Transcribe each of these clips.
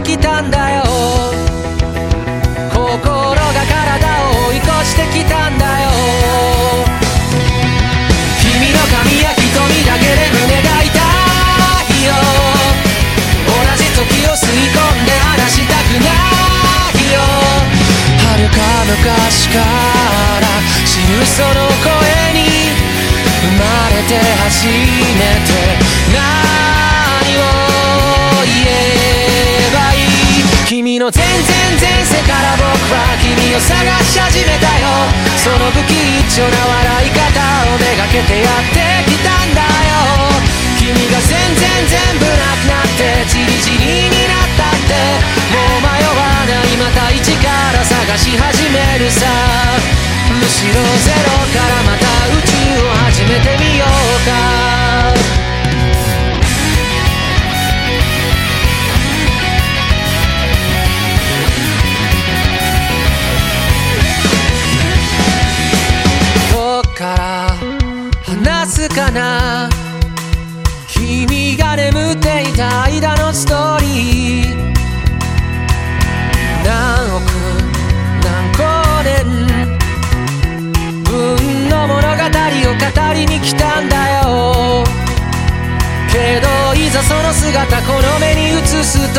きたんだよ。心が体を追い越してきたんだよ。君の髪や瞳だけで胸が痛いよ。同じ時を吸い込んで離したくないよ。遥か昔から知るその声に生まれて初めて何を言えばいい。君の全然前世から僕は君を探し始めたよ。その不吉祥な笑い方をめがけてやってきたんだよ。君が全部なくなってチリチリになったって、もう迷わない、また一から探し始めるさ。むしろゼロからまた宇宙を始めてみようか。どっから話すかな、君が眠っていた間のストーリー。何億何光年分の物語を語りに来たんだよ。けどいざその姿この目に映すと、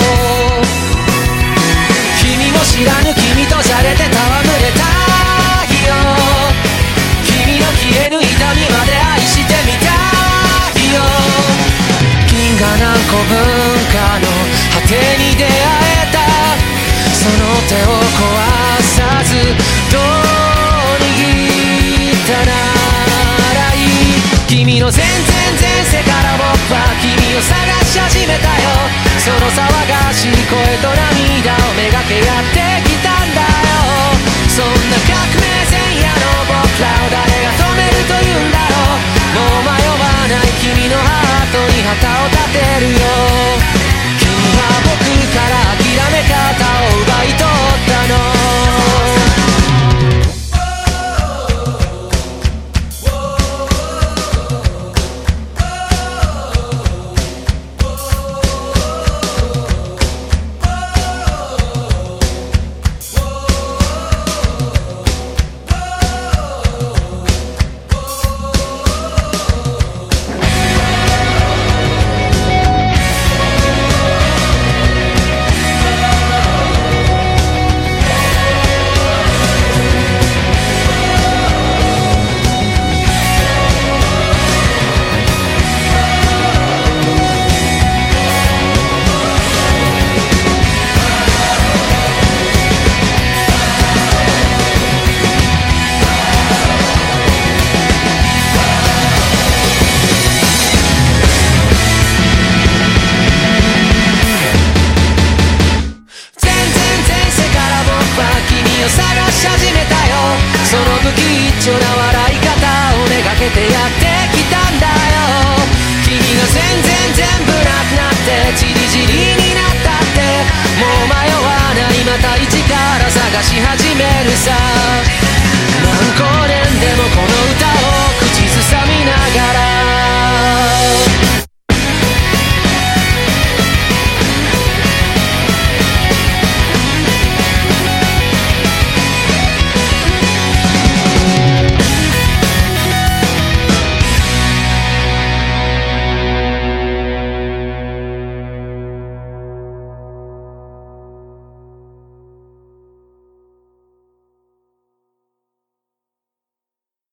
君も知らぬ君とじゃれて戯れたいよ。君の消えぬ痛みまで愛してみたいよ。銀河何個分かの果てに出会えた、その手を壊さずどう握ったならいい。君の全然前世から僕は君を探し始めたよ。その騒がしい声と涙をめがけやってきたんだよ。そんな革命前夜の僕らを誰が止めるというんだろう。もう迷わない君のハートに旗を立てるよ。君は僕から諦め方を奪い取ったの。探し始めたよ。その不吉祥な笑い方をめがけてやってきたんだよ。君が全部なくなってチリチリになったって、もう迷わない、また一から探し始めるさ。